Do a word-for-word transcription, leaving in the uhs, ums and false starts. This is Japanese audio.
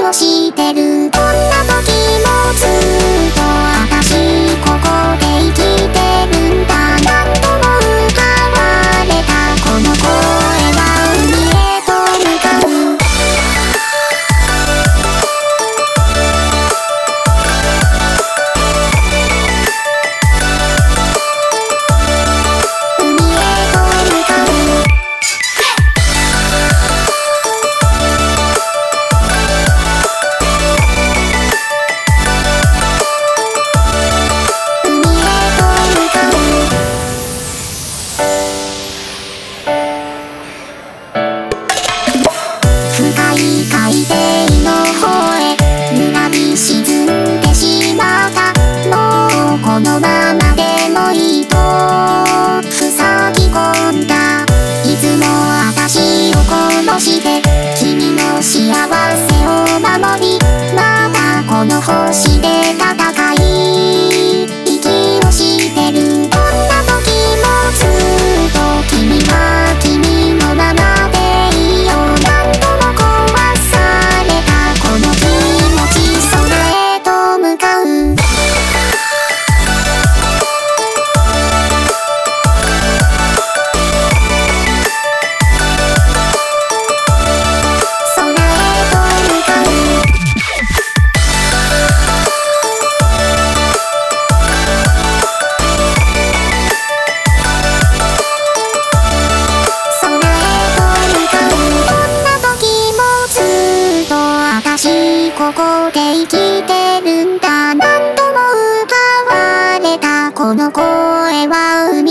をしてる。こんな時もずっと私ここで生きてるんだ。何度も奪われたこの声は海へと向かう。海底の方へぬらり沈んでしまった。もうこのままでもいいと塞ぎ込んだ。いつも私を殺して君の幸せを守り、またこの星で戦い息をしてる。こんな時もずっと君は君のままでいいよ。何度も壊されたこの気持ち空へと向かう。ここで生きてるんだ。何度も奪われたこの声は海